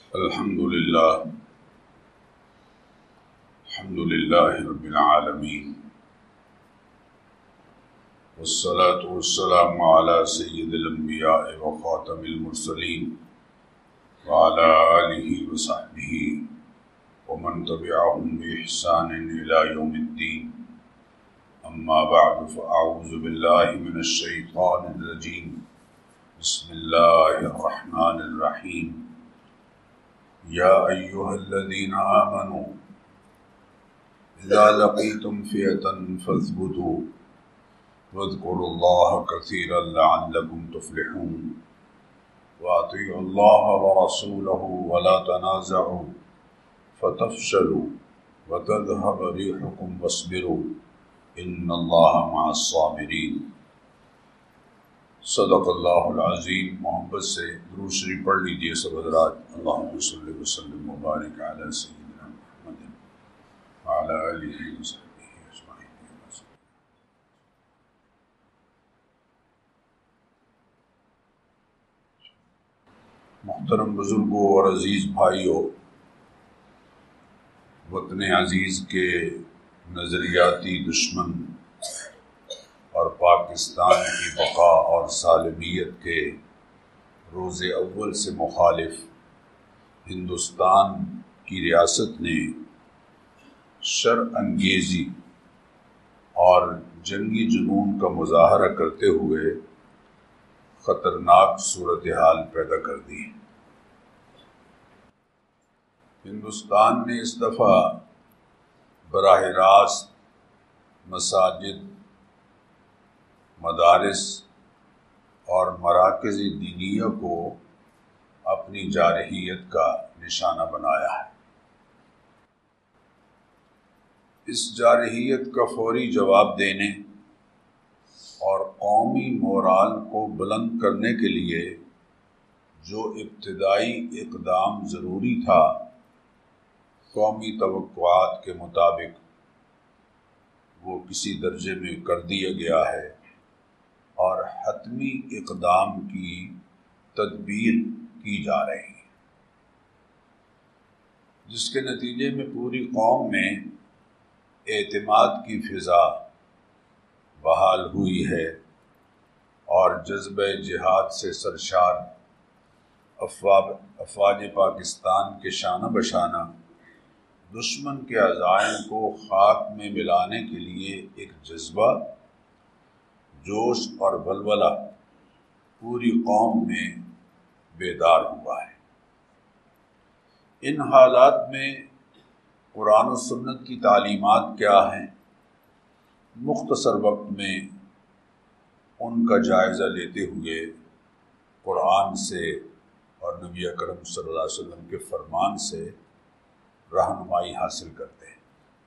الحمد لله رب العالمين، والصلاة والسلام على سيد الأنبياء وخاتم المرسلين وعلى آله وصحبه ومن تبعهم بإحسان إلى يوم الدين. أما بعد، فأعوذ بالله من الشيطان الرجيم. بسم الله الرحمن الرحيم. يا أيها الذين آمنوا إذا لقيتم فئة فاثبتوا واذكروا الله كثيرا لعلكم تفلحون، وأطيعوا الله ورسوله ولا تنازعوا فتفشلوا وتذهب ريحكم واصبروا إن الله مع الصابرين. صدق اللہ العظیم. محبت سے درود شریف پڑھ لیجئے سب حضرات. اللہم صلی وسلم وبارک علی سیدنا محمد وعلی آلہ وصحبہ اجمعین. محترم بزرگوں اور عزیز بھائیوں، وطن عزیز کے نظریاتی دشمن اور پاکستان کی بقا اور سالمیت کے روز اول سے مخالف ہندوستان کی ریاست نے شر انگیزی اور جنگی جنون کا مظاہرہ کرتے ہوئے خطرناک صورتحال پیدا کر دی. ہندوستان نے اس دفعہ براہ راست مساجد، مدارس اور مراکز دینیہ کو اپنی جارحیت کا نشانہ بنایا ہے. اس جارحیت کا فوری جواب دینے اور قومی مورال کو بلند کرنے کے لیے جو ابتدائی اقدام ضروری تھا، قومی توقعات کے مطابق وہ کسی درجے میں کر دیا گیا ہے اور حتمی اقدام کی تدبیر کی جا رہی ہے، جس کے نتیجے میں پوری قوم میں اعتماد کی فضا بحال ہوئی ہے اور جذبہ جہاد سے سرشار افواج پاکستان کے شانہ بشانہ دشمن کے عزائم کو خاک میں ملانے کے لیے ایک جذبہ، جوش اور ولولہ پوری قوم میں بیدار ہوا ہے. ان حالات میں قرآن و سنت کی تعلیمات کیا ہیں، مختصر وقت میں ان کا جائزہ لیتے ہوئے قرآن سے اور نبی اکرم صلی اللہ علیہ وسلم کے فرمان سے رہنمائی حاصل کرتے ہیں.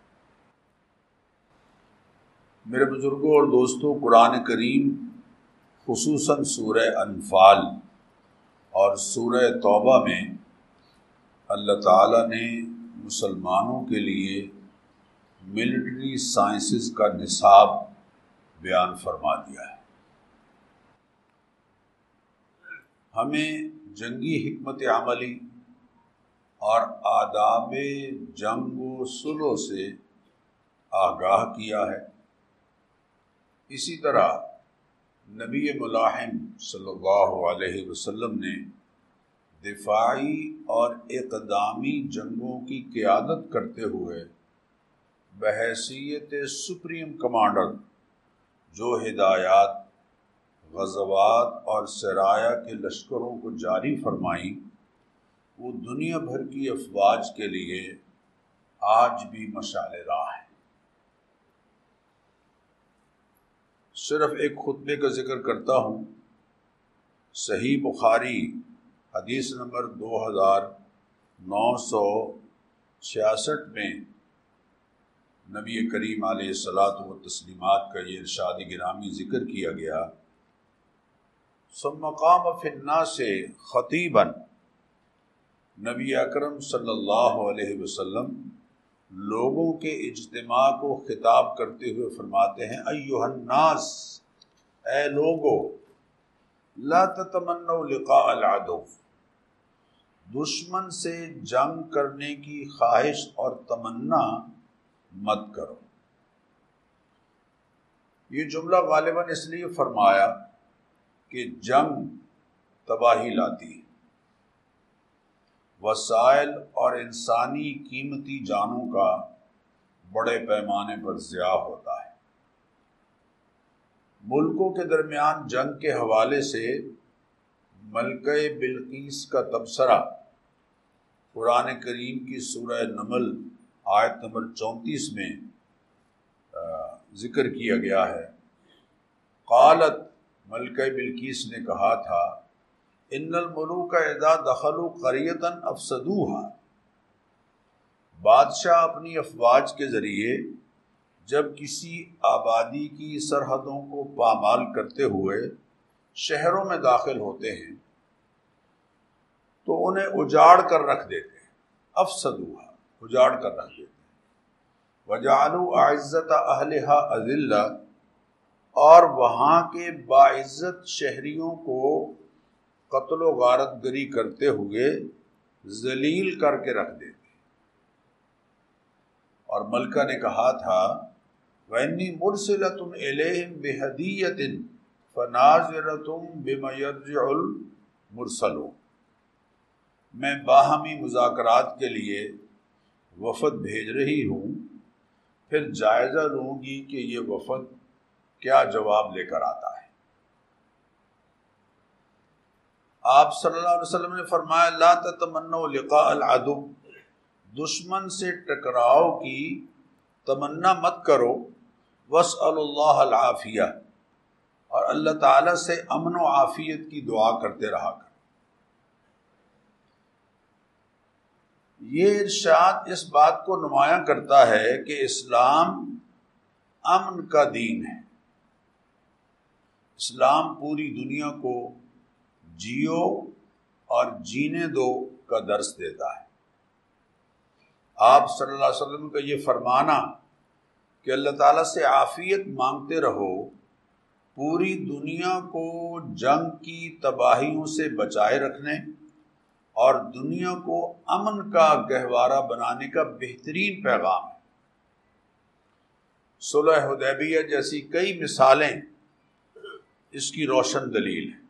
میرے بزرگوں اور دوستوں، قرآن کریم خصوصاً سورہ انفال اور سورہ توبہ میں اللہ تعالیٰ نے مسلمانوں کے لیے ملٹری سائنسز کا نصاب بیان فرما دیا ہے. ہمیں جنگی حکمت عملی اور آداب جنگ و صلح سے آگاہ کیا ہے. اسی طرح نبی ملاحم صلی اللہ علیہ وسلم نے دفاعی اور اقدامی جنگوں کی قیادت کرتے ہوئے بحیثیت سپریم کمانڈر جو ہدایات غزوات اور سرایہ کے لشکروں کو جاری فرمائیں، وہ دنیا بھر کی افواج کے لیے آج بھی مشعل راہ ہے. صرف ایک خطبے کا ذکر کرتا ہوں. صحیح بخاری حدیث نمبر 2966 میں نبی کریم علیہ الصلاۃ والتسلیمات کا یہ ارشاد گرامی ذکر کیا گیا: ثم قام فی الناس خطیبا. نبی اکرم صلی اللہ علیہ وسلم لوگوں کے اجتماع کو خطاب کرتے ہوئے فرماتے ہیں: ایھا الناس، اے لوگو، لا تتمنوا لقاء العدو، دشمن سے جنگ کرنے کی خواہش اور تمنا مت کرو۔ یہ جملہ غالباً اس لیے فرمایا کہ جنگ تباہی لاتی ہے، وسائل اور انسانی قیمتی جانوں کا بڑے پیمانے پر ضیاع ہوتا ہے۔ ملکوں کے درمیان جنگ کے حوالے سے ملکہ بلقیس کا تبصرہ قرآن کریم کی سورہ نمل آیت نمبر 34 میں ذکر کیا گیا ہے۔ قالت، ملکہ بلقیس نے کہا تھا، ان الملوک اذا دخلوا قریۃ افسدوها، بادشاہ اپنی افواج کے ذریعے جب کسی آبادی کی سرحدوں کو پامال کرتے ہوئے شہروں میں داخل ہوتے ہیں تو انہیں اجاڑ کر رکھ دیتے ہیں، افسدوها، اجاڑ کر رکھ دیتے ہیں، وجعلوا اعزۃ اہلھا اذلہ، اور وہاں کے باعزت شہریوں کو قتل و غارت گری کرتے ہوئے ذلیل کر کے رکھ دیتے۔ اور ملکہ نے کہا تھا، وَإِنِّي مُرْسِلَةٌ إِلَيْهِمْ بِهَدِيَّةٍ فَنَاظِرَةٌ بِمَا يَرْجِعُ الْمُرْسَلُ، میں باہمی مذاکرات کے لیے وفد بھیج رہی ہوں، پھر جائزہ لوں گی کہ یہ وفد کیا جواب لے کر آتا ہے۔ آپ صلی اللہ علیہ وسلم نے فرمایا، لا تتمنوا لقاء العدو، دشمن سے ٹکراؤ کی تمنا مت کرو، واسألوا اللہ العافیہ، اور اللہ تعالیٰ سے امن و عافیت کی دعا کرتے رہا کر۔ یہ ارشاد اس بات کو نمایاں کرتا ہے کہ اسلام امن کا دین ہے۔ اسلام پوری دنیا کو جیو اور جینے دو کا درس دیتا ہے۔ آپ صلی اللہ علیہ وسلم کا یہ فرمانا کہ اللہ تعالیٰ سے عافیت مانگتے رہو، پوری دنیا کو جنگ کی تباہیوں سے بچائے رکھنے اور دنیا کو امن کا گہوارہ بنانے کا بہترین پیغام ہے۔ صلح حدیبیہ جیسی کئی مثالیں اس کی روشن دلیل ہیں۔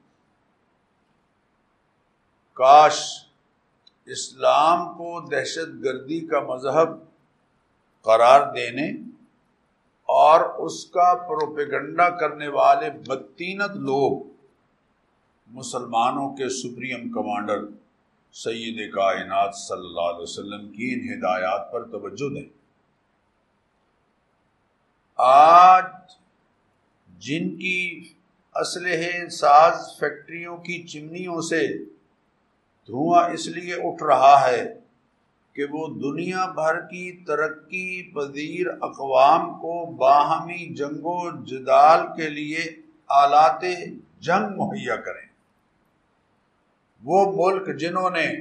کاش اسلام کو دہشت گردی کا مذہب قرار دینے اور اس کا پروپیگنڈا کرنے والے بدتینت لوگ مسلمانوں کے سپریم کمانڈر سید کائنات صلی اللہ علیہ وسلم کی ان ہدایات پر توجہ دیں۔ آج جن کی اسلحے ساز فیکٹریوں کی چمنیوں سے دھواں اس لیے اٹھ رہا ہے کہ وہ دنیا بھر کی ترقی پذیر اقوام کو باہمی جنگ و جدال کے لیے آلات جنگ مہیا کریں۔ وہ ملک جنہوں نے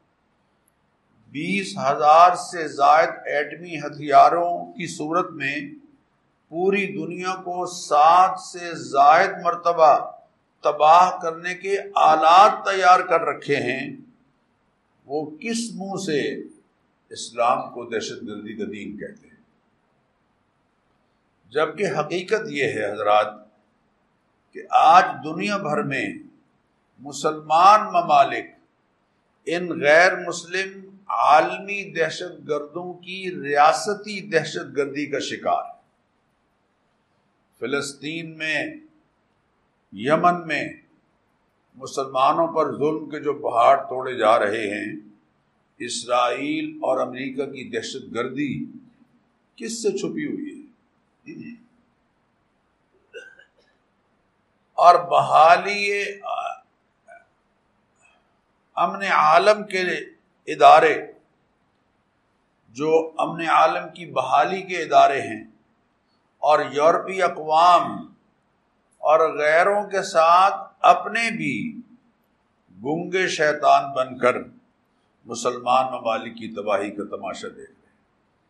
20,000 سے زائد ایٹمی ہتھیاروں کی صورت میں پوری دنیا کو 7 سے زائد مرتبہ تباہ کرنے کے آلات تیار کر رکھے ہیں، وہ کس منہ سے اسلام کو دہشت گردی کا دین کہتے ہیں؟ جبکہ حقیقت یہ ہے حضرات کہ آج دنیا بھر میں مسلمان ممالک ان غیر مسلم عالمی دہشت گردوں کی ریاستی دہشت گردی کا شکار ہے۔ فلسطین میں، یمن میں مسلمانوں پر ظلم کے جو پہاڑ توڑے جا رہے ہیں، اسرائیل اور امریکہ کی دہشت گردی کس سے چھپی ہوئی ہے؟ اور بحالی امن عالم کے ادارے، جو امن عالم کی بحالی کے ادارے ہیں، اور یورپی اقوام اور غیروں کے ساتھ اپنے بھی گنگے شیطان بن کر مسلمان ممالک کی تباہی کا تماشا دیکھ رہے ہیں۔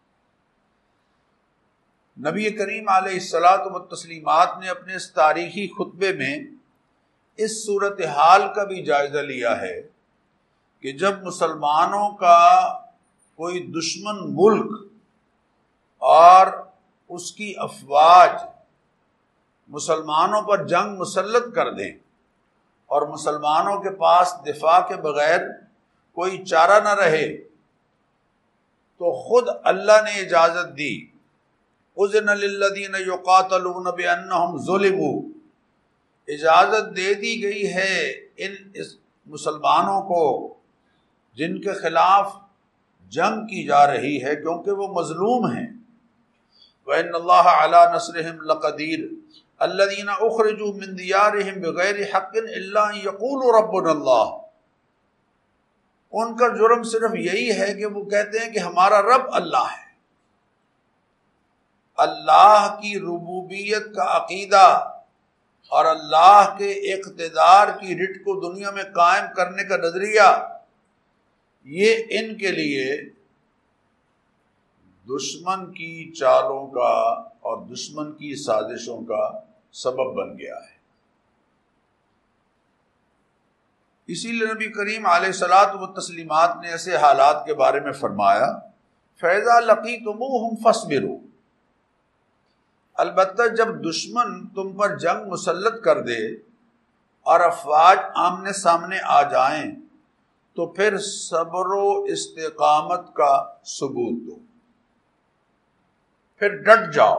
نبی کریم علیہ الصلاۃ والتسلیمات نے اپنے اس تاریخی خطبے میں اس صورتحال کا بھی جائزہ لیا ہے کہ جب مسلمانوں کا کوئی دشمن ملک اور اس کی افواج مسلمانوں پر جنگ مسلط کر دیں اور مسلمانوں کے پاس دفاع کے بغیر کوئی چارہ نہ رہے، تو خود اللہ نے اجازت دی، اذن للذین یقاتلون بانہم ظلموا، اجازت دے دی گئی ہے اس مسلمانوں کو جن کے خلاف جنگ کی جا رہی ہے کیونکہ وہ مظلوم ہیں۔ وَإِنَّ اللَّهَ عَلَى نَصْرِهِمْ لَقَدِيرٌ الَّذِينَ أُخْرِجُوا مِنْ دِيَارِهِمْ بِغَيْرِ حَقٍّ إِلَّا أَن يَقُولُوا رَبُّنَا اللَّهُ، ان کا جرم صرف یہی ہے کہ وہ کہتے ہیں کہ ہمارا رب اللہ ہے۔ اللہ کی ربوبیت کا عقیدہ اور اللہ کے اقتدار کی رٹ کو دنیا میں قائم کرنے کا نظریہ، یہ ان کے لیے دشمن کی چالوں کا اور دشمن کی سازشوں کا سبب بن گیا ہے۔ اسی لیے نبی کریم علیہ الصلاۃ والتسلیمات نے ایسے حالات کے بارے میں فرمایا، فَإِذَا لَقِيتُمُوهُمْ فَاصْبِرُوا، البتہ جب دشمن تم پر جنگ مسلط کر دے اور افواج آمنے سامنے آ جائیں تو پھر صبر و استقامت کا ثبوت دو، پھر ڈٹ جاؤ،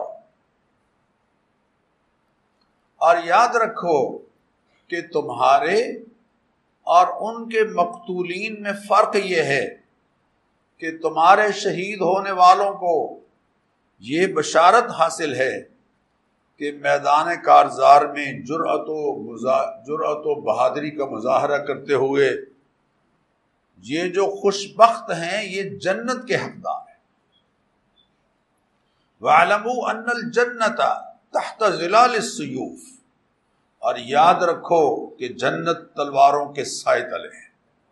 اور یاد رکھو کہ تمہارے اور ان کے مقتولین میں فرق یہ ہے کہ تمہارے شہید ہونے والوں کو یہ بشارت حاصل ہے کہ میدان کارزار میں جرأت و بہادری کا مظاہرہ کرتے ہوئے یہ جو خوش بخت ہیں یہ جنت کے حقدار ہیں۔ وَاعْلَمُوا أَنَّ الْجَنَّةَ تَحْتَ ظِلَالِ السُّيُوفِ، اور یاد رکھو کہ جنت تلواروں کے سائے تلے ہیں۔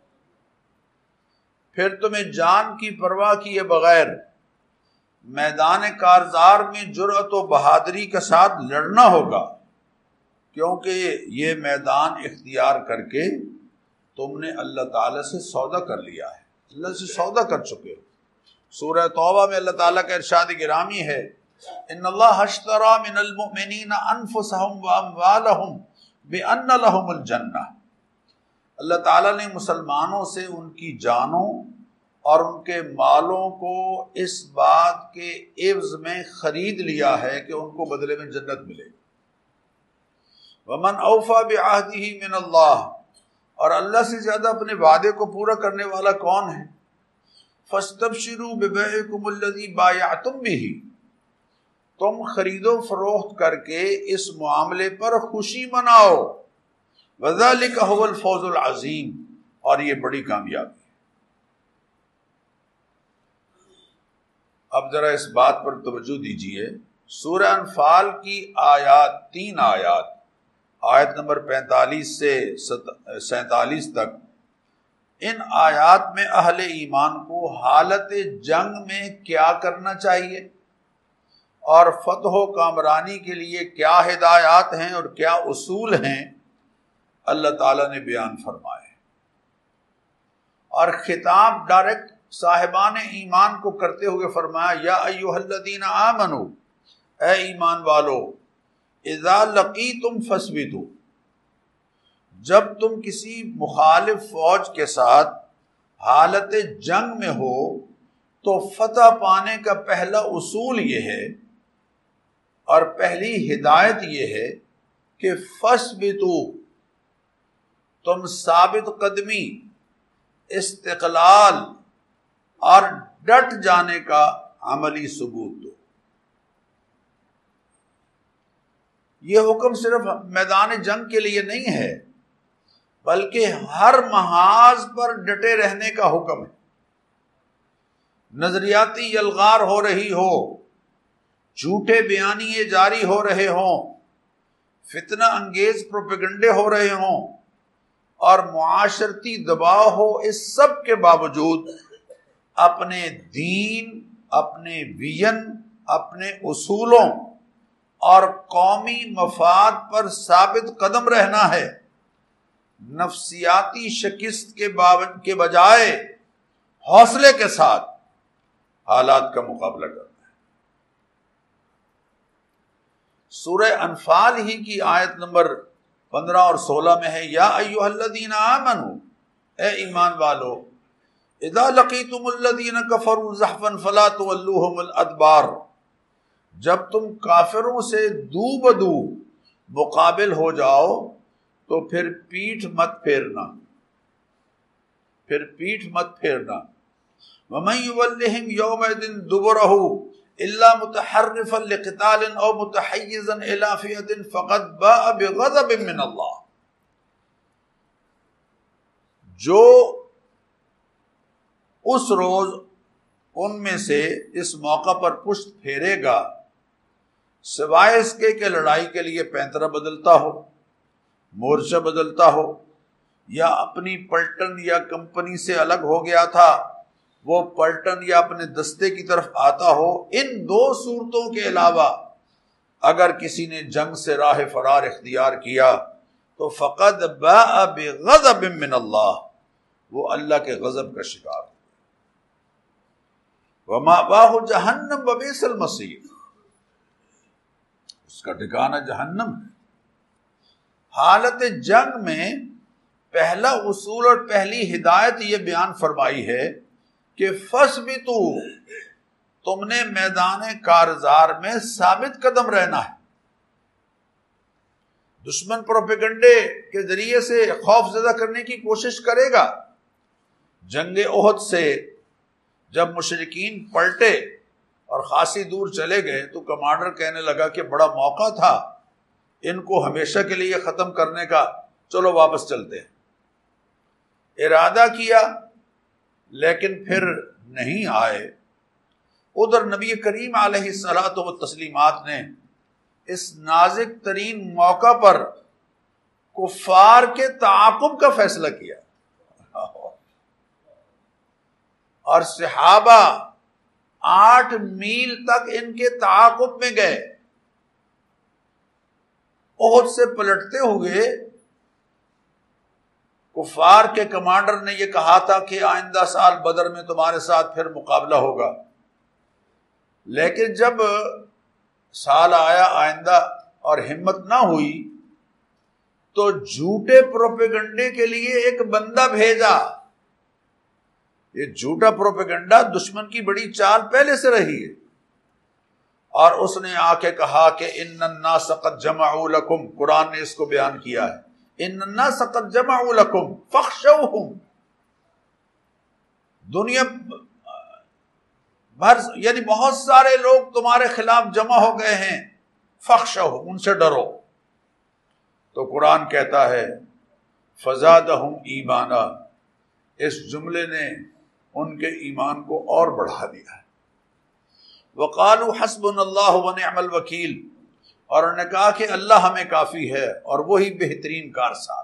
پھر تمہیں جان کی پرواہ کیے بغیر میدان کارزار میں جرأت و بہادری کے ساتھ لڑنا ہوگا، کیونکہ یہ میدان اختیار کر کے تم نے اللہ تعالیٰ سے سودا کر لیا ہے، اللہ سے سودا کر چکے ہو۔ سورہ توبہ میں اللہ تعالیٰ کا ارشاد گرامی ہے، ان اللہ اشتری من المؤمنین انفسهم واموالهم بان لهم الجنہ، اللہ تعالیٰ نے مسلمانوں سے ان کی جانوں اور ان کے مالوں کو اس بات کے عوض میں خرید لیا ہے کہ ان کو بدلے میں جنت ملے۔ ومن اوفی بعہدہ من اللہ، اور اللہ سے زیادہ اپنے وعدے کو پورا کرنے والا کون ہے؟ فاستبشروا ببیعکم الذی بایعتم بہ، تم خرید و فروخت کر کے اس معاملے پر خوشی مناؤ، وذالک هو الفوز العظیم، اور یہ بڑی کامیابی ہے۔ اب ذرا اس بات پر توجہ دیجئے، سورہ انفال کی آیات، 3 آیات، آیت نمبر 45 سے 47 تک، ان آیات میں اہل ایمان کو حالت جنگ میں کیا کرنا چاہیے اور فتح و کامرانی کے لیے کیا ہدایات ہیں اور کیا اصول ہیں، اللہ تعالیٰ نے بیان فرمائے، اور خطاب ڈائریکٹ صاحبان ایمان کو کرتے ہوئے فرمایا، یا ایھا الذین آمنوا، اے ایمان والو، اذا لقیتم فاثبتوا، جب تم کسی مخالف فوج کے ساتھ حالت جنگ میں ہو تو فتح پانے کا پہلا اصول یہ ہے اور پہلی ہدایت یہ ہے کہ فاثبتوا، تم ثابت قدمی، استقلال اور ڈٹ جانے کا عملی ثبوت دو۔ یہ حکم صرف میدان جنگ کے لیے نہیں ہے بلکہ ہر محاذ پر ڈٹے رہنے کا حکم ہے۔ نظریاتی یلغار ہو رہی ہو، جھوٹے بیانیے جاری ہو رہے ہوں، فتنہ انگیز پروپیگنڈے ہو رہے ہوں اور معاشرتی دباؤ ہو، اس سب کے باوجود اپنے دین، اپنے ویژن، اپنے اصولوں اور قومی مفاد پر ثابت قدم رہنا ہے، نفسیاتی شکست کے بجائے حوصلے کے ساتھ حالات کا مقابلہ کرنا ہے۔ سورہ انفال ہی کی آیت نمبر 15 اور 16 میں ہے، یا ایھا الذین آمنوا، اے ایمان والو، اذا لقیتم الذین کفروا زحفا فلا تولوہم الادبار، جب تم کافروں سے دو بدو مقابل ہو جاؤ تو پھر پیٹھ مت پھیرنا، وَمَن يُوَلِّهِمْ يَوْمَئِذٍ دُبُرَهُ إِلَّا مُتَحَرِّفًا لِقِتَالٍ أَوْ مُتَحَيِّزًا إِلَى فِئَةٍ فَقَدْ بَاءَ بِغَضَبٍ مِّنَ اللَّهِ، جو اس روز ان میں سے اس موقع پر پشت پھیرے گا سوائے اس کے کہ لڑائی کے لیے پینترا بدلتا ہو، مورچہ بدلتا ہو، یا اپنی پلٹن یا کمپنی سے الگ ہو گیا تھا وہ پلٹن یا اپنے دستے کی طرف آتا ہو، ان دو صورتوں کے علاوہ اگر کسی نے جنگ سے راہ فرار اختیار کیا تو فقد باء بغضب من اللہ، وہ اللہ کے غضب کا شکار ہو، ومأواہ جہنم وبئس المصیر، اس کا ٹھکانہ جہنم ہے۔ حالت جنگ میں پہلا اصول اور پہلی ہدایت یہ بیان فرمائی ہے کہ فَاثْبِتُوا، تم نے میدان کارزار میں ثابت قدم رہنا ہے۔ دشمن پروپیگنڈے کے ذریعے سے خوف زدہ کرنے کی کوشش کرے گا۔ جنگ احد سے جب مشرکین پلٹے اور خاصی دور چلے گئے تو کمانڈر کہنے لگا کہ بڑا موقع تھا ان کو ہمیشہ کے لیے ختم کرنے کا، چلو واپس چلتے ہیں۔ ارادہ کیا لیکن پھر نہیں آئے۔ ادھر نبی کریم علیہ الصلاۃ والتسلیمات نے اس نازک ترین موقع پر کفار کے تعاقب کا فیصلہ کیا، اور صحابہ 8 میل تک ان کے تعاقب میں گئے۔ احد سے پلٹتے ہوئے کفار کے کمانڈر نے یہ کہا تھا کہ آئندہ سال بدر میں تمہارے ساتھ پھر مقابلہ ہوگا، لیکن جب سال آیا آئندہ اور ہمت نہ ہوئی تو جھوٹے پروپیگنڈے کے لیے ایک بندہ بھیجا۔ یہ جھوٹا پروپیگنڈا دشمن کی بڑی چال پہلے سے رہی ہے، اور اس نے آ کے کہا کہ ان الناس قد جمعوا لکم، قرآن نے اس کو بیان کیا ہے، ان الناس قد جمعوا لکم فاخشوہم، دنیا بھر یعنی بہت سارے لوگ تمہارے خلاف جمع ہو گئے ہیں، فاخشوہم، ان سے ڈرو۔ تو قرآن کہتا ہے فزادہم ایمانا، اس جملے نے ان کے ایمان کو اور بڑھا دیا ہے۔ وقالوا حسبنا اللہ ونعم الوکیل، اور انہوں نے کہا کہ اللہ ہمیں کافی ہے اور وہی بہترین کارساز۔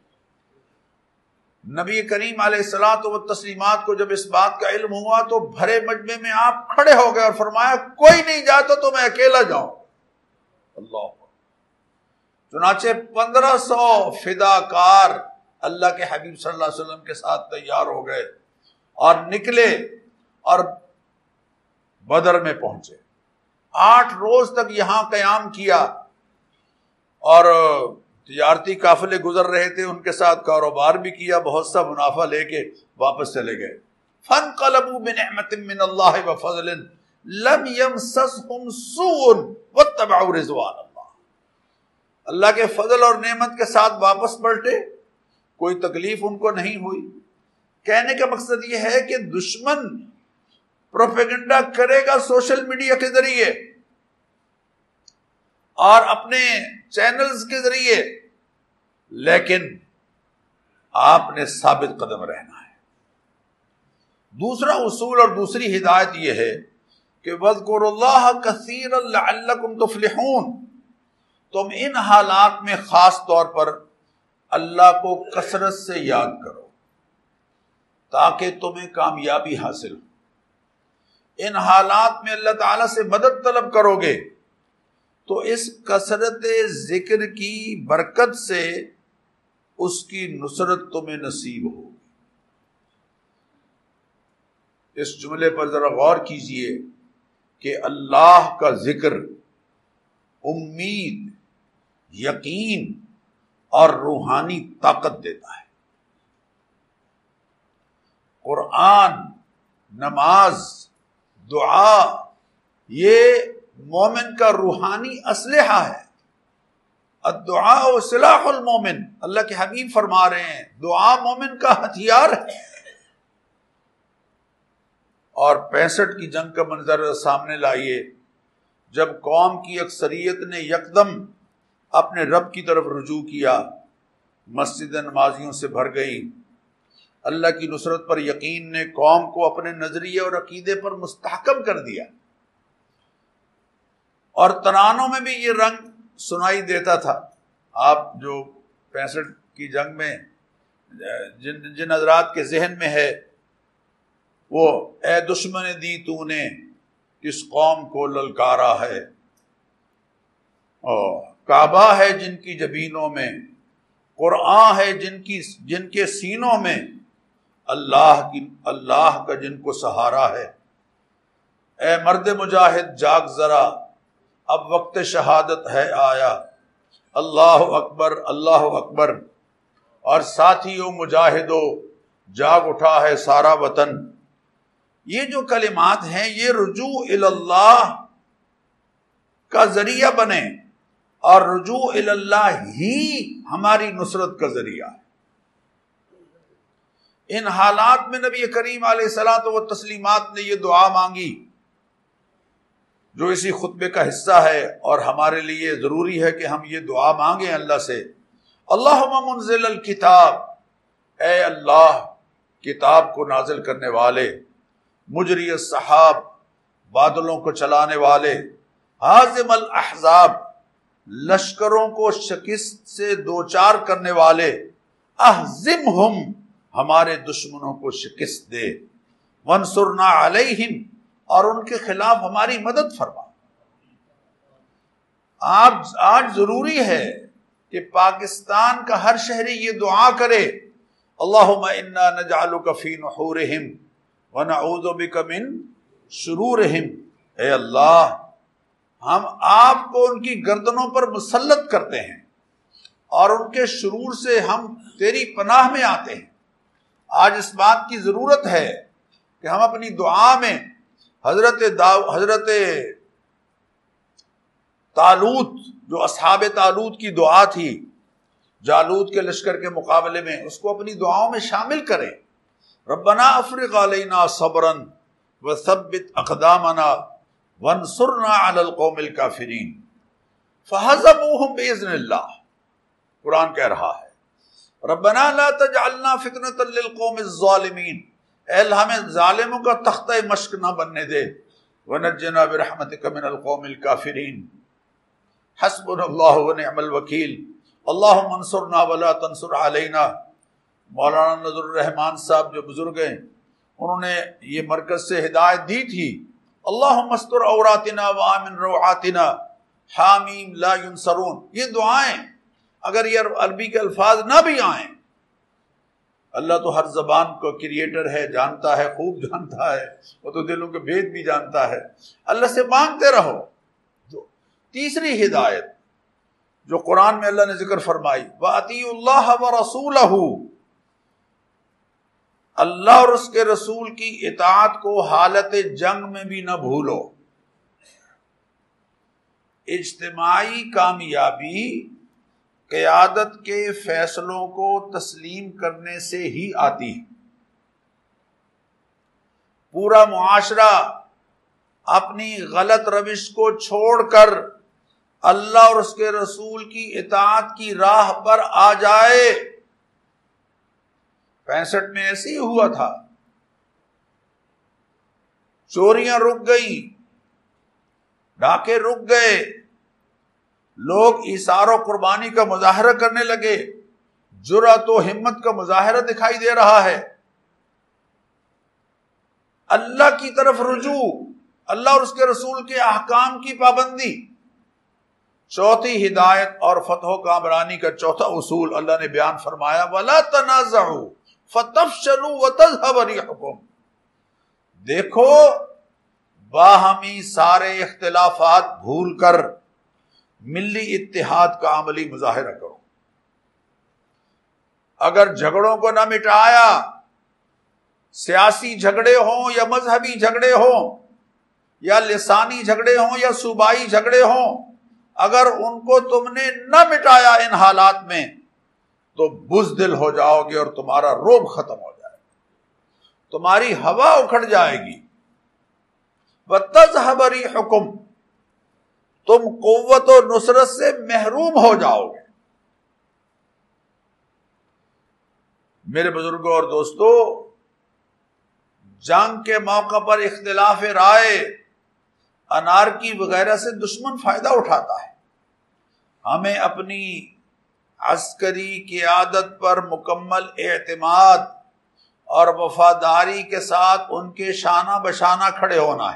نبی کریم علیہ الصلاۃ والتسلیمات کو جب اس بات کا علم ہوا تو بھرے مجمع میں آپ کھڑے ہو گئے اور فرمایا کوئی نہیں جاتا تو میں اکیلا جاؤں۔ اللہ، چنانچہ 1500 فداکار اللہ کے حبیب صلی اللہ علیہ وسلم کے ساتھ تیار ہو گئے اور نکلے اور بدر میں پہنچے۔ 8 روز تک یہاں قیام کیا اور تجارتی قافلے گزر رہے تھے، ان کے ساتھ کاروبار بھی کیا، بہت سا منافع لے کے واپس چلے گئے۔ فانقلبوا بنعمت من اللہ وفضل لم یمسسہم سوء واتبعوا رضوان اللہ، اللہ کے فضل اور نعمت کے ساتھ واپس پلٹے، کوئی تکلیف ان کو نہیں ہوئی۔ کہنے کا مقصد یہ ہے کہ دشمن پروپیگنڈا کرے گا سوشل میڈیا کے ذریعے اور اپنے چینلز کے ذریعے، لیکن آپ نے ثابت قدم رہنا ہے۔ دوسرا اصول اور دوسری ہدایت یہ ہے کہ وَاذْكُرُوا اللَّهَ كَثِيرًا لَعَلَّكُمْ تُفْلِحُونَ، تم ان حالات میں خاص طور پر اللہ کو کثرت سے یاد کرو تاکہ تمہیں کامیابی حاصل ہو۔ ان حالات میں اللہ تعالیٰ سے مدد طلب کرو گے تو اس کثرت ذکر کی برکت سے اس کی نصرت تمہیں نصیب ہو۔ اس جملے پر ذرا غور کیجئے کہ اللہ کا ذکر امید، یقین اور روحانی طاقت دیتا ہے۔ قرآن، نماز، دعا یہ مومن کا روحانی اسلحہ ہے۔ الدعاء سلاح المومن، اللہ کے حبیب فرما رہے ہیں دعا مومن کا ہتھیار ہے۔ اور 65 کی جنگ کا منظر سامنے لائیے، جب قوم کی اکثریت نے یکدم اپنے رب کی طرف رجوع کیا، مسجد نمازیوں سے بھر گئی، اللہ کی نصرت پر یقین نے قوم کو اپنے نظریے اور عقیدے پر مستحکم کر دیا، اور ترانوں میں بھی یہ رنگ سنائی دیتا تھا۔ آپ جو 65 کی جنگ میں جن حضرات کے ذہن میں ہے وہ اے دشمن دی تو نے کس قوم کو للکارا ہے، اور کعبہ ہے جن کی جبینوں میں، قرآن ہے جن کے سینوں میں، اللہ کا جن کو سہارا ہے۔ اے مرد مجاہد جاگ ذرا، اب وقت شہادت ہے آیا، اللہ اکبر اللہ اکبر، اور ساتھیو مجاہدو جاگ اٹھا ہے سارا وطن۔ یہ جو کلمات ہیں یہ رجوع اللہ کا ذریعہ بنے، اور رجوع اللہ ہی ہماری نصرت کا ذریعہ ہے۔ ان حالات میں نبی کریم علیہ الصلوۃ والتسلیمات نے یہ دعا مانگی جو اسی خطبے کا حصہ ہے، اور ہمارے لیے ضروری ہے کہ ہم یہ دعا مانگیں اللہ سے۔ اللہم منزل الکتاب، اے اللہ کتاب کو نازل کرنے والے، مجری السحاب بادلوں کو چلانے والے، ہازم الاحزاب لشکروں کو شکست سے دوچار کرنے والے، اہزمہم ہمارے دشمنوں کو شکست دے، وانصرنا علیہم اور ان کے خلاف ہماری مدد فرما۔ آج ضروری ہے کہ پاکستان کا ہر شہری یہ دعا کرے، اللہم انا نجعلک فی نحورہم ونعوذ بک من شرورہم، اے اللہ ہم آپ کو ان کی گردنوں پر مسلط کرتے ہیں اور ان کے شرور سے ہم تیری پناہ میں آتے ہیں۔ آج اس بات کی ضرورت ہے کہ ہم اپنی دعا میں حضرت طالوت، جو اصحاب طالوت کی دعا تھی جالوت کے لشکر کے مقابلے میں، اس کو اپنی دعاؤں میں شامل کریں۔ ربنا افرغ علینا صبرا وثبت اقدامنا وانصرنا علی القوم الکافرین فہزموہم باذن اللہ۔ قرآن کہہ رہا ہے ربنا لا تجعلنا فتنة للقوم الظالمین، اے اللہ ہمیں ظالموں کا تختہ مشق نہ بننے دے، ونجنا برحمتک من القوم الکافرین، حسبنا اللہ ونعم الوکیل، اللہم انصرنا ولا تنصر علینا۔ مولانا نذر الرحمان صاحب جو بزرگ ہیں انہوں نے یہ مرکز سے ہدایت دی تھی، اللہم استر عوراتنا وآمن روعاتنا حامیم لا ینصرون۔ یہ دعائیں اگر یہ عربی کے الفاظ نہ بھی آئیں، اللہ تو ہر زبان کو کریٹر ہے، جانتا ہے، خوب جانتا ہے، وہ تو دلوں کے بھید بھی جانتا ہے۔ اللہ سے مانگتے رہو۔ تیسری ہدایت جو قرآن میں اللہ نے ذکر فرمائی، وَأَطِيعُوا اللَّهَ وَرَسُولَهُ، اللہ اور اس کے رسول کی اطاعت کو حالت جنگ میں بھی نہ بھولو۔ اجتماعی کامیابی قیادت کے فیصلوں کو تسلیم کرنے سے ہی آتی ہے۔ پورا معاشرہ اپنی غلط روش کو چھوڑ کر اللہ اور اس کے رسول کی اطاعت کی راہ پر آ جائے۔ 65 میں ایسے ہی ہوا تھا، چوریاں رک گئیں، ڈاکے رک گئے، لوگ ایثار و قربانی کا مظاہرہ کرنے لگے، جرأت و ہمت کا مظاہرہ دکھائی دے رہا ہے۔ اللہ کی طرف رجوع، اللہ اور اس کے رسول کے احکام کی پابندی، چوتھی ہدایت اور فتح و کامرانی کا چوتھا اصول اللہ نے بیان فرمایا وَلَا تَنَازَعُوا فَتَفْشَلُوا وَتَذْهَبَ رِيحُكُمْ. دیکھو باہمی سارے اختلافات بھول کر ملی اتحاد کا عملی مظاہرہ کرو. اگر جھگڑوں کو نہ مٹایا، سیاسی جھگڑے ہوں یا مذہبی جھگڑے ہوں یا لسانی جھگڑے ہوں یا صوبائی جھگڑے ہوں، اگر ان کو تم نے نہ مٹایا ان حالات میں تو بزدل ہو جاؤ گے اور تمہارا روب ختم ہو جائے گا، تمہاری ہوا اکھڑ جائے گی. وَتَذْهَبَ رِيحُكُمْ، تم قوت و نصرت سے محروم ہو جاؤ گے. میرے بزرگوں اور دوستو، جنگ کے موقع پر اختلاف رائے، انارکی وغیرہ سے دشمن فائدہ اٹھاتا ہے. ہمیں اپنی عسکری قیادت پر مکمل اعتماد اور وفاداری کے ساتھ ان کے شانہ بشانہ کھڑے ہونا ہے.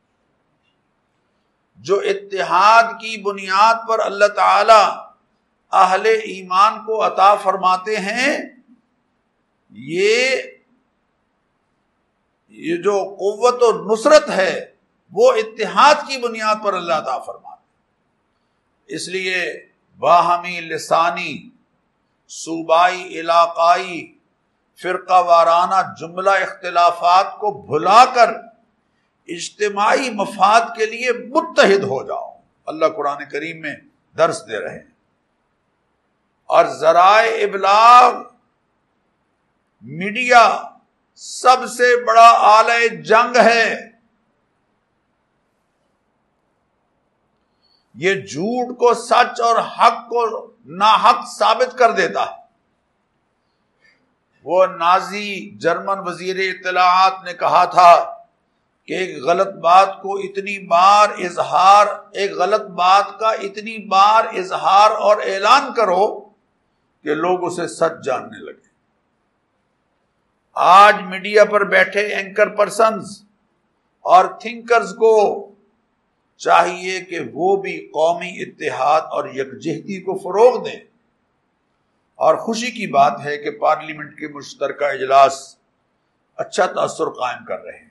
جو اتحاد کی بنیاد پر اللہ تعالی اہل ایمان کو عطا فرماتے ہیں، یہ جو قوت و نصرت ہے وہ اتحاد کی بنیاد پر اللہ عطا فرماتے ہیں. اس لیے باہمی لسانی، صوبائی، علاقائی، فرقہ وارانہ جملہ اختلافات کو بھلا کر اجتماعی مفاد کے لیے متحد ہو جاؤ. اللہ قرآن کریم میں درس دے رہے ہیں. اور ذرائع ابلاغ، میڈیا سب سے بڑا آلہ جنگ ہے. یہ جھوٹ کو سچ اور حق کو ناحق ثابت کر دیتا ہے. وہ نازی جرمن وزیر اطلاعات نے کہا تھا کہ ایک غلط بات کا اتنی بار اظہار اور اعلان کرو کہ لوگ اسے سچ جاننے لگے. آج میڈیا پر بیٹھے اینکر پرسنز اور تھنکرز کو چاہیے کہ وہ بھی قومی اتحاد اور یکجہتی کو فروغ دیں. اور خوشی کی بات ہے کہ پارلیمنٹ کے مشترکہ اجلاس اچھا تاثر قائم کر رہے ہیں.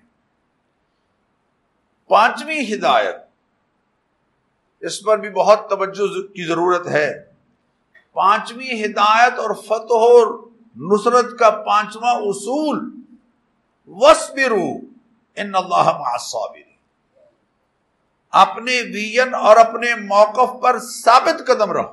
پانچویں ہدایت، اس پر بھی بہت توجہ کی ضرورت ہے. پانچویں ہدایت اور فتح و نصرت کا پانچواں اصول وَاصْبِرُوا إِنَّ اللَّهَ مَعَ الصَّابِرِينَ. اپنے ویژن اور اپنے موقف پر ثابت قدم رہو.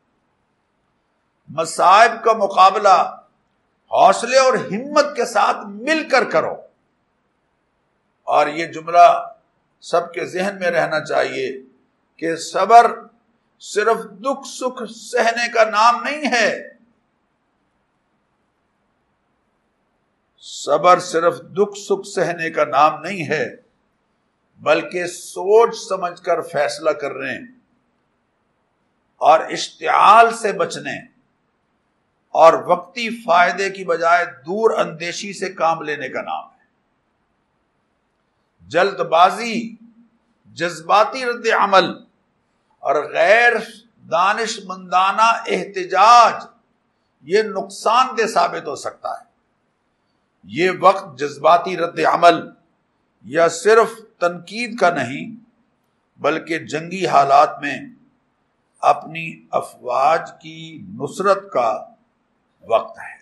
مصائب کا مقابلہ حوصلے اور ہمت کے ساتھ مل کر کرو. اور یہ جملہ سب کے ذہن میں رہنا چاہیے کہ صبر صرف دکھ سکھ سہنے کا نام نہیں ہے. صبر صرف دکھ سکھ سہنے کا نام نہیں ہے، بلکہ سوچ سمجھ کر فیصلہ کرنے اور اشتعال سے بچنے اور وقتی فائدے کی بجائے دور اندیشی سے کام لینے کا نام ہے. جلد بازی، جذباتی رد عمل اور غیر دانش مندانہ احتجاج یہ نقصان دہ ثابت ہو سکتا ہے. یہ وقت جذباتی رد عمل یا صرف تنقید کا نہیں بلکہ جنگی حالات میں اپنی افواج کی نصرت کا وقت ہے.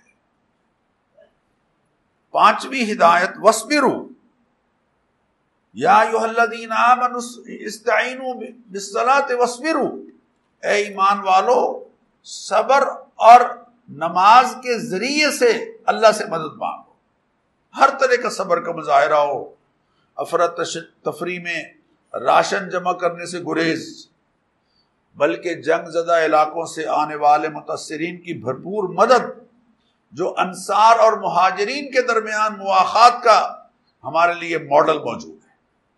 پانچویں ہدایت وَاصْبِرُوا یا ایھا الذین آمنوا استعینوا بالصلاۃ واصبروا. اے ایمان والو، صبر اور نماز کے ذریعے سے اللہ سے مدد مانگو. ہر طرح کا صبر کا مظاہرہ ہو. افراتفری میں راشن جمع کرنے سے گریز، بلکہ جنگ زدہ علاقوں سے آنے والے متاثرین کی بھرپور مدد، جو انصار اور مہاجرین کے درمیان مواخات کا ہمارے لیے ماڈل موجود ہے.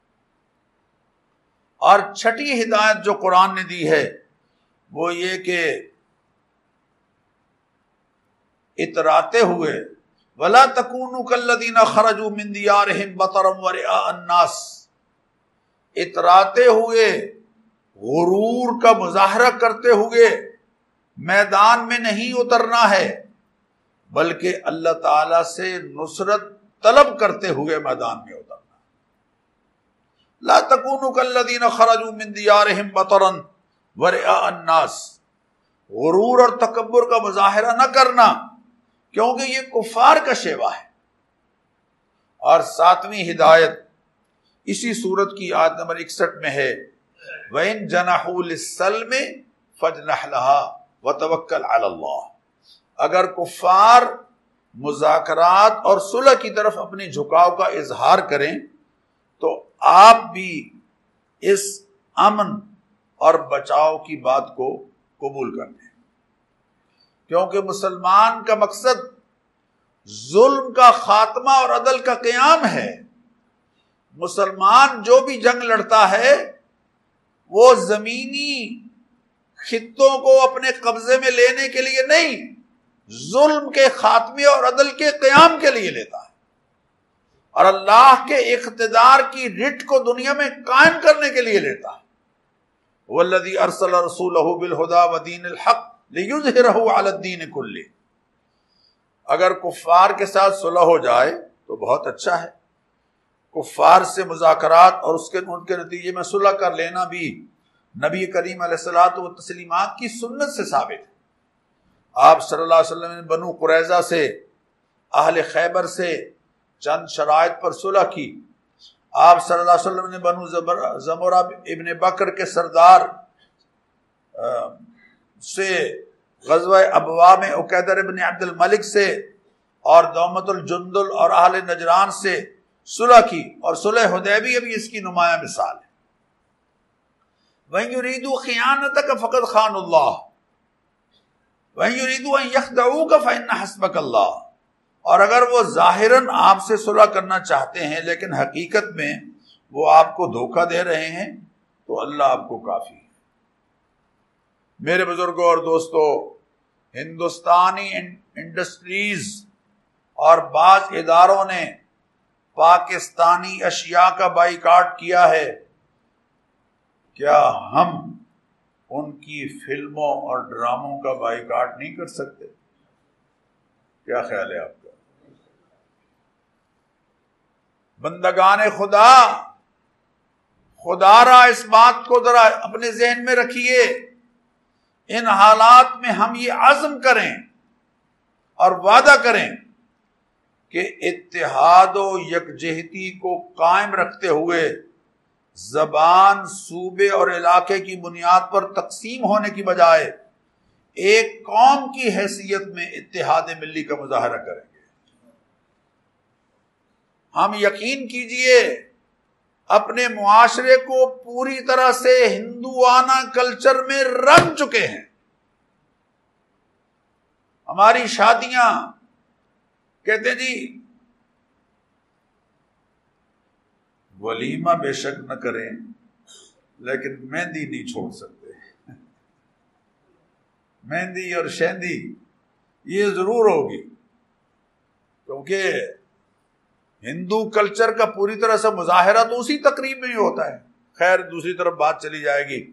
اور چھٹی ہدایت جو قرآن نے دی ہے وہ یہ کہ اتراتے ہوئے وَلَا تَكُونُوا كَالَّذِينَ خَرَجُوا مِن دِيَارِهِمْ بَطَرًا وَرِئَاءَ النَّاسِ. اتراتے ہوئے غرور کا مظاہرہ کرتے ہوئے میدان میں نہیں اترنا ہے، بلکہ اللہ تعالی سے نصرت طلب کرتے ہوئے میدان میں اترنا۔ لا تکونوا کالذین خرجوا من دیارہم بطرا ورئاء الناس، غرور اور تکبر کا مظاہرہ نہ کرنا، کیونکہ یہ کفار کا شیوہ ہے۔ اور 7ویں ہدایت اسی سورت کی آیت نمبر 61 میں ہے، وَإِن جَنَحُوا لِلسَّلْمِ فَاجْنَحْ لَهَا وَتَوَكَّلْ عَلَى اللَّهِ، اگر کفار مذاکرات اور صلح کی طرف اپنی جھکاؤ کا اظہار کریں تو آپ بھی اس امن اور بچاؤ کی بات کو قبول کر لیں، کیونکہ مسلمان کا مقصد ظلم کا خاتمہ اور عدل کا قیام ہے۔ مسلمان جو بھی جنگ لڑتا ہے وہ زمینی خطوں کو اپنے قبضے میں لینے کے لیے نہیں، ظلم کے خاتمے اور عدل کے قیام کے لیے لیتا ہے، اور اللہ کے اقتدار کی رٹ کو دنیا میں قائم کرنے کے لیے لیتا ہے۔ والذی ارسل رسولہ بالہدی ودین الحق لیظہرہ علی الدین کلہ۔ اگر کفار کے ساتھ صلح ہو جائے تو بہت اچھا ہے، کفار سے مذاکرات اور ان کے نتیجے میں صلح کر لینا بھی نبی کریم علیہ الصلوۃ والتسلیمات کی سنت سے ثابت ہے۔ آپ صلی اللہ علیہ وسلم نے بنو قریظہ سے، اہل خیبر سے چند شرائط پر صلح کی۔ آپ صلی اللہ علیہ وسلم نے بنو زمرہ ابن بکر کے سردار سے، غزوہ ابوا میں عقیدر ابن عبد الملک سے، اور دومت الجندل اور اہل نجران سے صلح کی، اور صلح حدیبیہ بھی اس کی نمایاں مثال ہے۔ وَإِن يُرِيدُوا خِيَانَتَكَ فَقَدْ خَانُوا اللَّهَ وَإِن يُرِيدُوا أَن يَخْدَعُوكَ فَإِنَّ حَسْبَكَ اللَّهُ، اور اگر وہ ظاہراً آپ سے صلح کرنا چاہتے ہیں لیکن حقیقت میں وہ آپ کو دھوکہ دے رہے ہیں تو اللہ آپ کو کافی ہے۔ میرے بزرگوں اور دوستو، ہندوستانی انڈسٹریز اور بعض اداروں نے پاکستانی اشیاء کا بائیکاٹ کیا ہے، کیا ہم ان کی فلموں اور ڈراموں کا بائیکاٹ نہیں کر سکتے؟ کیا خیال ہے آپ کا؟ بندگان خدا، خدا را اس بات کو ذرا اپنے ذہن میں رکھیے، ان حالات میں ہم یہ عزم کریں اور وعدہ کریں کہ اتحاد و یکجہتی کو قائم رکھتے ہوئے زبان، صوبے اور علاقے کی بنیاد پر تقسیم ہونے کی بجائے ایک قوم کی حیثیت میں اتحاد ملی کا مظاہرہ کریں گے۔ ہم یقین کیجئے اپنے معاشرے کو پوری طرح سے ہندوانہ کلچر میں رنگ چکے ہیں۔ ہماری شادیاں کہتے ہیں جی ولیمہ بے شک نہ کریں لیکن مہندی نہیں چھوڑ سکتے، مہندی اور شہندی یہ ضرور ہوگی، کیونکہ ہندو کلچر کا پوری طرح سے مظاہرہ تو اسی تقریب میں ہی ہوتا ہے۔ خیر، دوسری طرف بات چلی جائے گی۔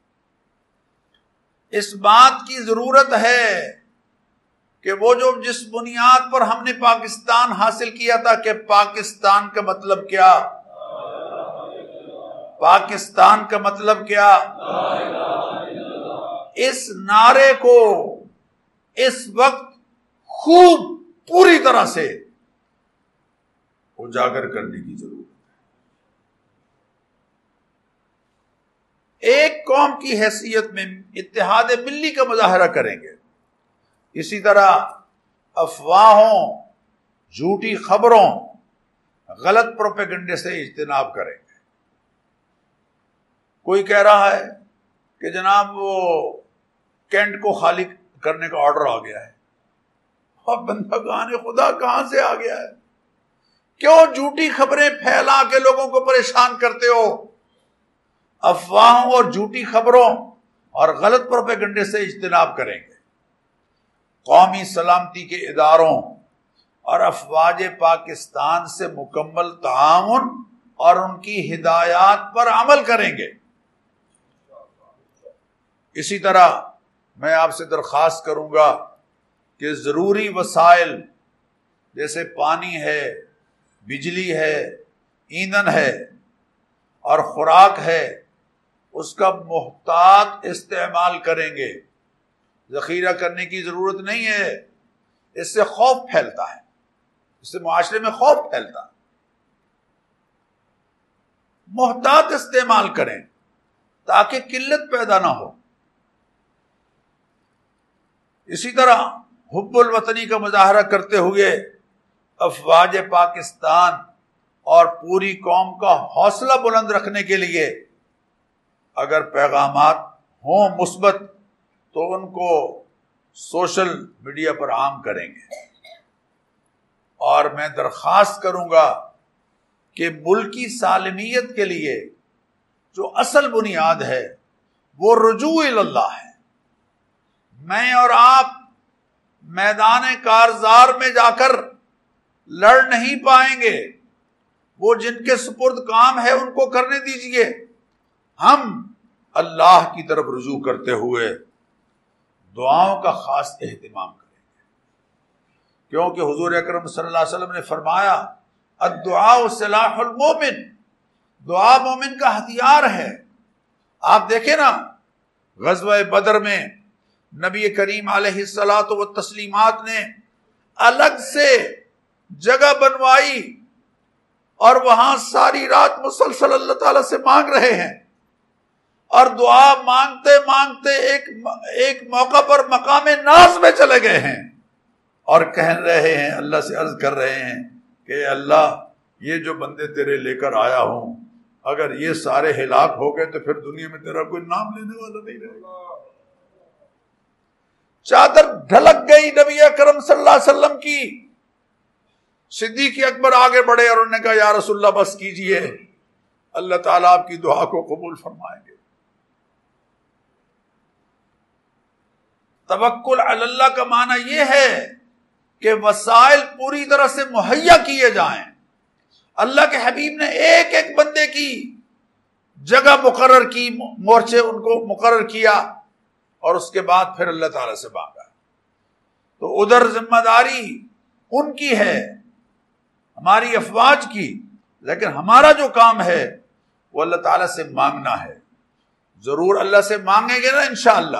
اس بات کی ضرورت ہے کہ وہ جس بنیاد پر ہم نے پاکستان حاصل کیا تھا کہ پاکستان کا مطلب کیا، پاکستان کا مطلب کیا، اس نعرے کو اس وقت خوب پوری طرح سے اجاگر کرنے کی ضرورت ہے۔ ایک قوم کی حیثیت میں اتحاد ملی کا مظاہرہ کریں گے، اسی طرح افواہوں، جھوٹی خبروں، غلط پروپیگنڈے سے اجتناب کریں گے۔ کوئی کہہ رہا ہے کہ جناب وہ کینٹ کو خالی کرنے کا آرڈر آ گیا ہے، اور بندگان خدا کہاں سے آ گیا ہے؟ کیوں جھوٹی خبریں پھیلا کے لوگوں کو پریشان کرتے ہو؟ افواہوں اور جھوٹی خبروں اور غلط پروپیگنڈے سے اجتناب کریں گے۔ قومی سلامتی کے اداروں اور افواج پاکستان سے مکمل تعاون اور ان کی ہدایات پر عمل کریں گے۔ اسی طرح میں آپ سے درخواست کروں گا کہ ضروری وسائل جیسے پانی ہے، بجلی ہے، ایندھن ہے اور خوراک ہے، اس کا محتاط استعمال کریں گے. ذخیرہ کرنے کی ضرورت نہیں ہے، اس سے خوف پھیلتا ہے، اس سے معاشرے میں خوف پھیلتا ہے. محتاط استعمال کریں تاکہ قلت پیدا نہ ہو. اسی طرح حب الوطنی کا مظاہرہ کرتے ہوئے افواج پاکستان اور پوری قوم کا حوصلہ بلند رکھنے کے لیے اگر پیغامات ہوں مثبت تو ان کو سوشل میڈیا پر عام کریں گے. اور میں درخواست کروں گا کہ ملکی سالمیت کے لیے جو اصل بنیاد ہے وہ رجوع اللہ ہے. میں اور آپ میدان کارزار میں جا کر لڑ نہیں پائیں گے، وہ جن کے سپرد کام ہے ان کو کرنے دیجئے. ہم اللہ کی طرف رجوع کرتے ہوئے دعاؤں کا خاص اہتمام کریں گے، کیونکہ حضور اکرم صلی اللہ علیہ وسلم نے فرمایا الدعاء سلاح المومن، دعا مومن کا ہتھیار ہے. آپ دیکھیں نا غزوہ بدر میں نبی کریم علیہ الصلاۃ والتسلیمات نے الگ سے جگہ بنوائی اور وہاں ساری رات مسلسل اللہ تعالیٰ سے مانگ رہے ہیں، اور دعا مانگتے مانگتے ایک موقع پر مقام ناز میں چلے گئے ہیں اور کہہ رہے ہیں، اللہ سے عرض کر رہے ہیں کہ اللہ یہ جو بندے تیرے لے کر آیا ہوں اگر یہ سارے ہلاک ہو گئے تو پھر دنیا میں تیرا کوئی نام لینے والا نہیں رہے گا. چادر ڈھلک گئی نبی اکرم صلی اللہ علیہ وسلم کی. صدیق اکبر آگے بڑھے اور انہوں نے کہا یا رسول اللہ بس کیجئے، اللہ تعالیٰ آپ کی دعا کو قبول فرمائیں گے. توکل علی اللہ کا معنی یہ ہے کہ وسائل پوری طرح سے مہیا کیے جائیں. اللہ کے حبیب نے ایک ایک بندے کی جگہ مقرر کی، مورچے ان کو مقرر کیا اور اس کے بعد پھر اللہ تعالیٰ سے مانگا. تو ادھر ذمہ داری ان کی ہے، ہماری افواج کی، لیکن ہمارا جو کام ہے وہ اللہ تعالیٰ سے مانگنا ہے. ضرور اللہ سے مانگیں گے نا انشاءاللہ.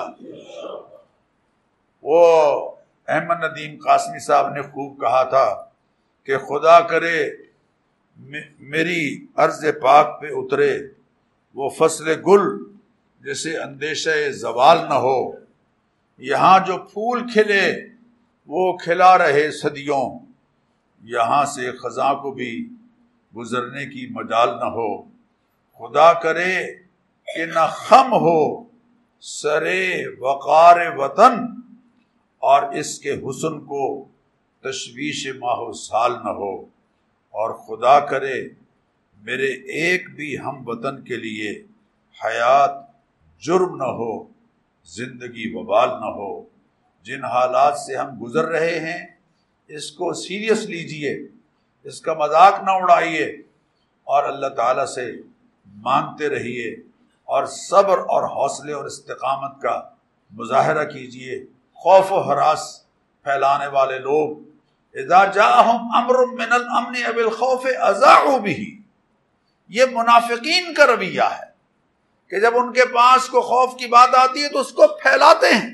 وہ احمد ندیم قاسمی صاحب نے خوب کہا تھا کہ خدا کرے میری عرض پاک پہ اترے وہ فصل گل جسے اندیشہ زوال نہ ہو. یہاں جو پھول کھلے وہ کھلا رہے صدیوں، یہاں سے خزاں کو بھی گزرنے کی مجال نہ ہو. خدا کرے کہ نہ خم ہو سرے وقار وطن، اور اس کے حسن کو تشویش ماہ و سال نہ ہو. اور خدا کرے میرے ایک بھی ہم وطن کے لیے حیات جرم نہ ہو، زندگی وبال نہ ہو. جن حالات سے ہم گزر رہے ہیں اس کو سیریس لیجئے، اس کا مذاق نہ اڑائیے، اور اللہ تعالیٰ سے مانگتے رہیے اور صبر اور حوصلے اور استقامت کا مظاہرہ کیجئے. خوف و ہراس پھیلانے والے لوگ اذا جاءہم امر من الامن او الخوف اذاعوا به، یہ منافقین کا رویہ ہے کہ جب ان کے پاس کو خوف کی بات آتی ہے تو اس کو پھیلاتے ہیں.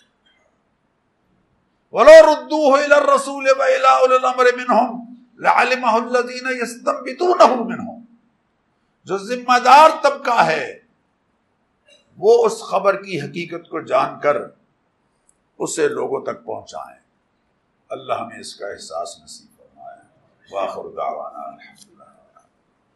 وَلَوْ رُدُّوهُ إِلَى الرَّسُولِ وَإِلَىٰ أُولِي الْأَمْرِ مِنْهُمْ لَعَلِمَهُ الَّذِينَ يَسْتَنبِطُونَهُ مِنْهُمْ. جو ذمہ دار طبقہ ہے وہ اس خبر کی حقیقت کو جان کر اسے لوگوں تک پہنچائیں. اللہ ہمیں اس کا احساس نصیب فرمائے. وآخر دعوانا الحمد للہ.